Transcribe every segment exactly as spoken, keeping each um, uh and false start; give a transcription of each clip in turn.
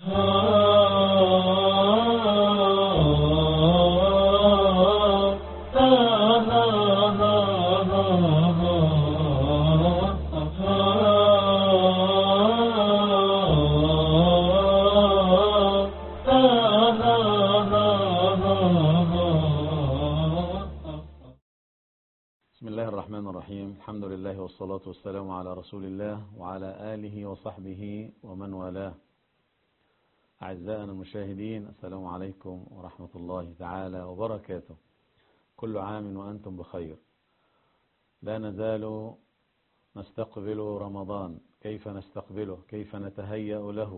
بسم الله الرحمن الرحيم. الحمد لله والصلاة والسلام على رسول الله وعلى آله وصحبه ومن والاه. أعزائنا المشاهدين، السلام عليكم ورحمة الله تعالى وبركاته. كل عام وأنتم بخير. لا نزال نستقبل رمضان. كيف نستقبله؟ كيف نتهيأ له؟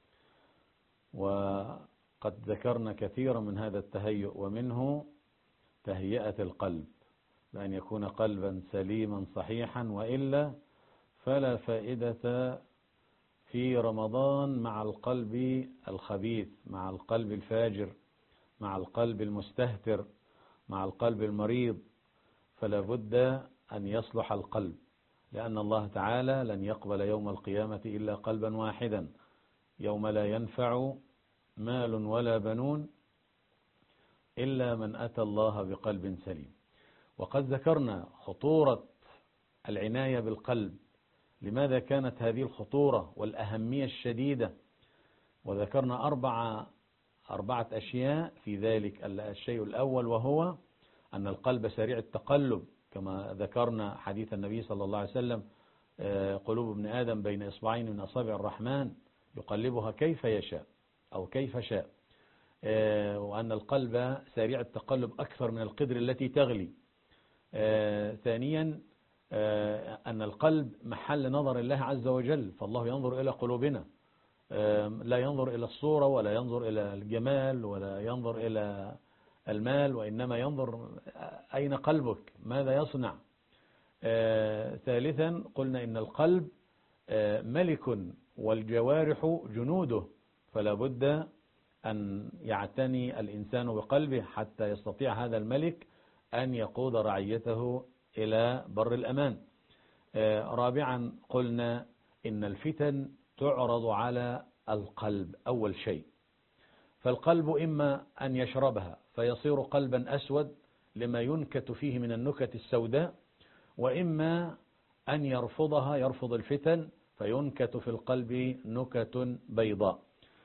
وقد ذكرنا كثيرا من هذا التهيؤ، ومنه تهيئة القلب، بأن يكون قلبا سليما صحيحا، وإلا فلا فائدة في رمضان مع القلب الخبيث، مع القلب الفاجر، مع القلب المستهتر، مع القلب المريض. فلا بد أن يصلح القلب، لأن الله تعالى لن يقبل يوم القيامة إلا قلبا واحدا، يوم لا ينفع مال ولا بنون إلا من أتى الله بقلب سليم. وقد ذكرنا خطورة العناية بالقلب، لماذا كانت هذه الخطورة والأهمية الشديدة، وذكرنا أربعة أربعة أشياء في ذلك. الشيء الأول وهو أن القلب سريع التقلب، كما ذكرنا حديث النبي صلى الله عليه وسلم: قلوب ابن آدم بين إصبعين من أصابع الرحمن يقلبها كيف يشاء أو كيف شاء، وأن القلب سريع التقلب أكثر من القدر التي تغلي. آه ثانيا آه أن القلب محل نظر الله عز وجل، فالله ينظر إلى قلوبنا، آه لا ينظر إلى الصورة ولا ينظر إلى الجمال ولا ينظر إلى المال، وإنما ينظر أين قلبك، ماذا يصنع. آه ثالثا قلنا إن القلب آه ملك والجوارح جنوده، فلا بد أن يعتني الإنسان بقلبه حتى يستطيع هذا الملك أن يقود رعيته إلى بر الأمان. رابعا قلنا إن الفتن تعرض على القلب أول شيء، فالقلب إما أن يشربها فيصير قلبا أسود لما ينكت فيه من النكت السوداء، وإما أن يرفضها، يرفض الفتن، فينكت في القلب نكت بيضاء.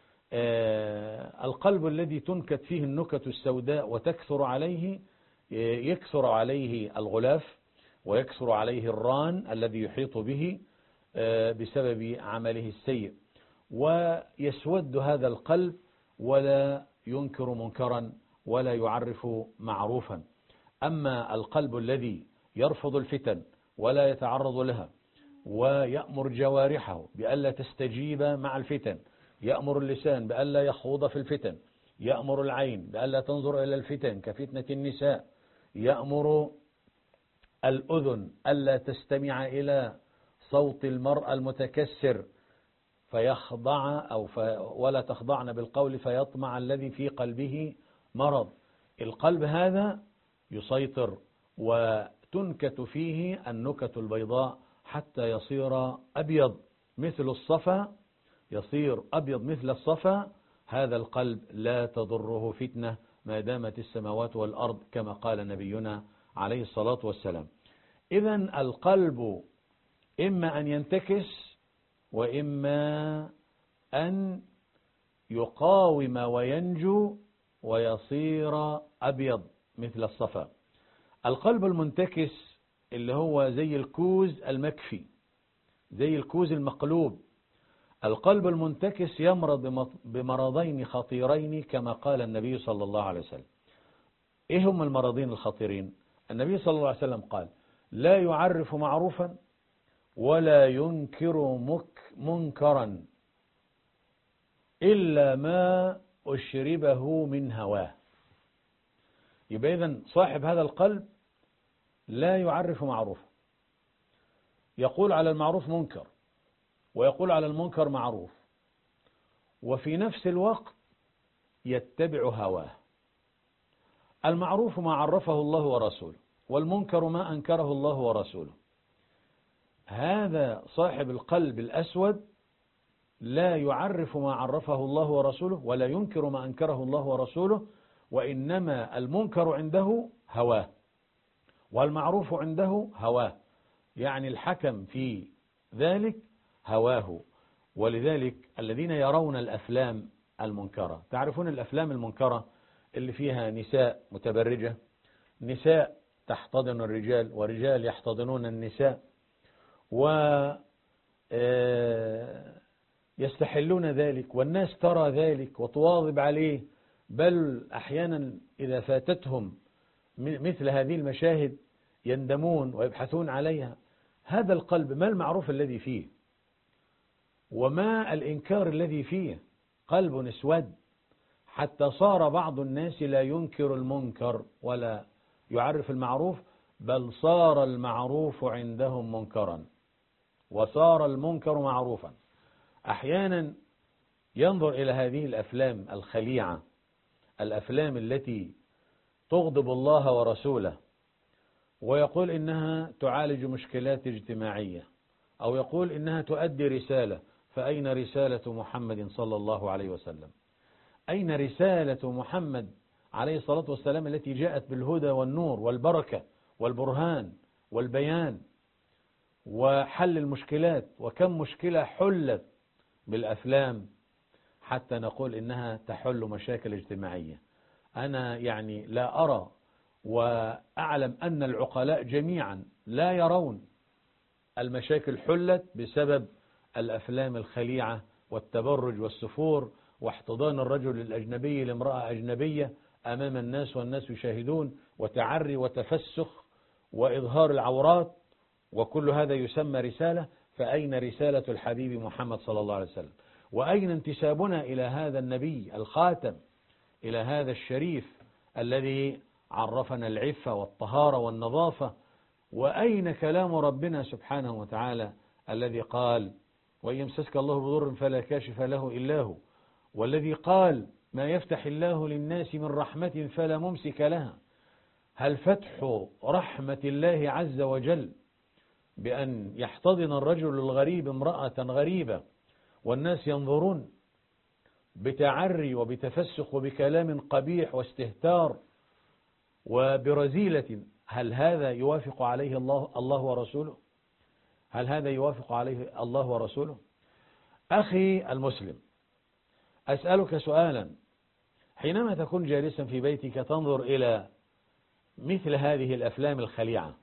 القلب الذي تنكت فيه النكت السوداء وتكثر عليه، يكثر عليه الغلاف ويكثر عليه الران الذي يحيط به بسبب عمله السيء، ويسود هذا القلب ولا ينكر منكرا ولا يعرف معروفا. أما القلب الذي يرفض الفتن ولا يتعرض لها، ويأمر جوارحه بألا تستجيب مع الفتن، يأمر اللسان بألا يخوض في الفتن، يأمر العين بألا تنظر إلى الفتن كفتنة النساء، يأمر الأذن ألا تستمع إلى صوت المرأة المتكسر فيخضع أو ف ولا تخضعن بالقول فيطمع الذي في قلبه مرض. القلب هذا يسيطر وتنكت فيه النكت البيضاء حتى يصير أبيض مثل الصفا، يصير أبيض مثل الصفا. هذا القلب لا تضره فتنة ما دامت السماوات والأرض، كما قال نبينا عليه الصلاة والسلام. إذن القلب إما أن ينتكس وإما أن يقاوم وينجو ويصير أبيض مثل الصفا. القلب المنتكس اللي هو زي الكوز المكفي، زي الكوز المقلوب. القلب المنتكس يمرض بمرضين خطيرين كما قال النبي صلى الله عليه وسلم. إيه هم المرضين الخطيرين؟ النبي صلى الله عليه وسلم قال: لا يعرف معروفا ولا ينكر منكرا إلا ما أشربه من هواه. يبقى إذن صاحب هذا القلب لا يعرف معروفا، يقول على المعروف منكر ويقول على المنكر معروف، وفي نفس الوقت يتبع هواه. المعروف ما عرفه الله ورسوله، والمنكر ما أنكره الله ورسوله. هذا صاحب القلب الأسود لا يعرف ما عرفه الله ورسوله ولا ينكر ما أنكره الله ورسوله، وإنما المنكر عنده هواه والمعروف عنده هواه، يعني الحكم في ذلك هواه. ولذلك الذين يرون الأفلام المنكرة، تعرفون الأفلام المنكرة اللي فيها نساء متبرجة، نساء تحتضن الرجال ورجال يحتضنون النساء، و يستحلون ذلك والناس ترى ذلك وتواظب عليه، بل أحيانا إذا فاتتهم مثل هذه المشاهد يندمون ويبحثون عليها. هذا القلب ما المعروف الذي فيه وما الإنكار الذي فيه؟ قلب اسود، حتى صار بعض الناس لا ينكر المنكر ولا يعرف المعروف، بل صار المعروف عندهم منكرا وصار المنكر معروفا. أحيانا ينظر إلى هذه الأفلام الخليعة، الأفلام التي تغضب الله ورسوله، ويقول إنها تعالج مشكلات اجتماعية، أو يقول إنها تؤدي رسالة. فأين رسالة محمد صلى الله عليه وسلم؟ أين رسالة محمد عليه الصلاة والسلام التي جاءت بالهدى والنور والبركة والبرهان والبيان وحل المشكلات؟ وكم مشكلة حلت بالأفلام حتى نقول إنها تحل مشاكل اجتماعية. أنا يعني لا أرى وأعلم أن العقلاء جميعا لا يرون المشاكل حلت بسبب الأفلام الخليعة والتبرج والسفور واحتضان الرجل الأجنبي لامرأة أجنبية أمام الناس والناس يشاهدون، وتعري وتفسخ وإظهار العورات، وكل هذا يسمى رسالة. فأين رسالة الحبيب محمد صلى الله عليه وسلم؟ وأين انتسابنا إلى هذا النبي الخاتم، إلى هذا الشريف الذي عرفنا العفة والطهارة والنظافة؟ وأين كلام ربنا سبحانه وتعالى الذي قال وإن يمسسك الله بضر فلا كاشف له إلا هو، والذي قال ما يفتح الله للناس من رحمة فلا ممسك لها؟ هل فتح رحمة الله عز وجل بأن يحتضن الرجل الغريب امرأة غريبة والناس ينظرون بتعري وبتفسخ وبكلام قبيح واستهتار وبرزيلة، هل هذا يوافق عليه الله الله ورسوله؟ هل هذا يوافق عليه الله ورسوله؟ أخي المسلم، أسألك سؤالا، حينما تكون جالسا في بيتك تنظر إلى مثل هذه الأفلام الخليعة،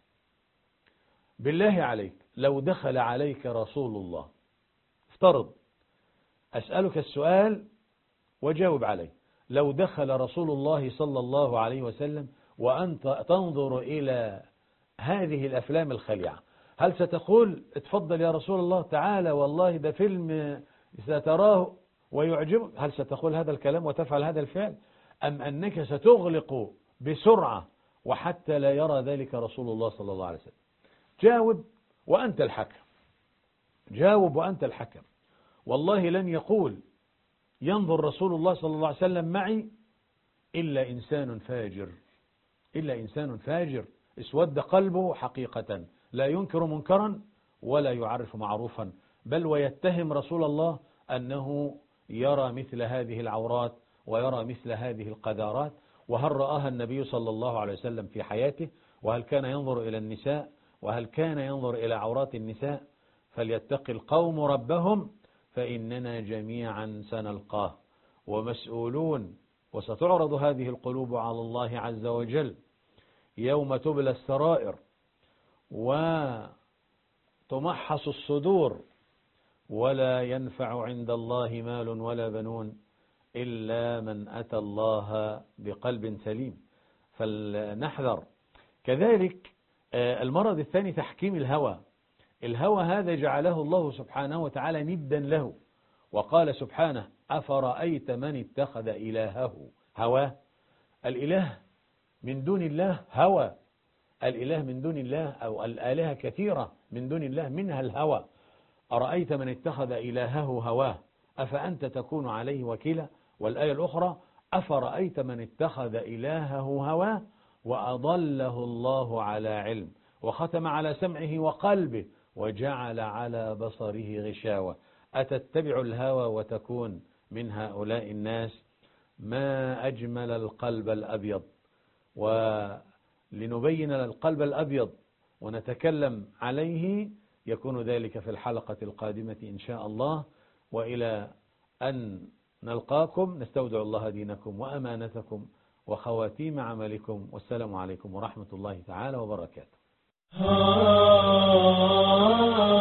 بالله عليك لو دخل عليك رسول الله، افترض، أسألك السؤال وجاوب عليه، لو دخل رسول الله صلى الله عليه وسلم وأنت تنظر إلى هذه الأفلام الخليعة، هل ستقول اتفضل يا رسول الله تعالى والله ده فيلم ستراه ويعجبك؟ هل ستقول هذا الكلام وتفعل هذا الفعل، أم أنك ستغلق بسرعة وحتى لا يرى ذلك رسول الله صلى الله عليه وسلم؟ جاوب وأنت الحكم، جاوب وأنت الحكم. والله لن يقول ينظر رسول الله صلى الله عليه وسلم معي إلا إنسان فاجر، إلا إنسان فاجر اسود قلبه حقيقة، لا ينكر منكرا ولا يعرف معروفا، بل ويتهم رسول الله أنه يرى مثل هذه العورات ويرى مثل هذه القذارات. وهل رآها النبي صلى الله عليه وسلم في حياته؟ وهل كان ينظر إلى النساء؟ وهل كان ينظر إلى عورات النساء؟ فليتقي القوم ربهم فإننا جميعا سنلقاه ومسؤولون، وستعرض هذه القلوب على الله عز وجل يوم تبلى السرائر وتمحص الصدور، ولا ينفع عند الله مال ولا بنون إلا من أتى الله بقلب سليم. فلنحذر. كذلك المرض الثاني تحكيم الهوى. الهوى هذا جعله الله سبحانه وتعالى ندا له، وقال سبحانه أفرأيت من اتخذ إلهه هواه. الإله من دون الله هوى، الإله من دون الله أو الآلهة كثيرة من دون الله منها الهوى. أرأيت من اتخذ إلهه هواه أفأنت تكون عليه وكيلا. والآية الأخرى أفرأيت من اتخذ إلهه هواه وأضله الله على علم وختم على سمعه وقلبه وجعل على بصره غشاوة أتتبع الهوى وتكون من هؤلاء الناس؟ ما أجمل القلب الأبيض. ولنبين القلب الأبيض ونتكلم عليه يكون ذلك في الحلقة القادمة إن شاء الله. وإلى أن نلقاكم نستودع الله دينكم وأمانتكم وخواتيم عملكم، والسلام عليكم ورحمة الله تعالى وبركاته.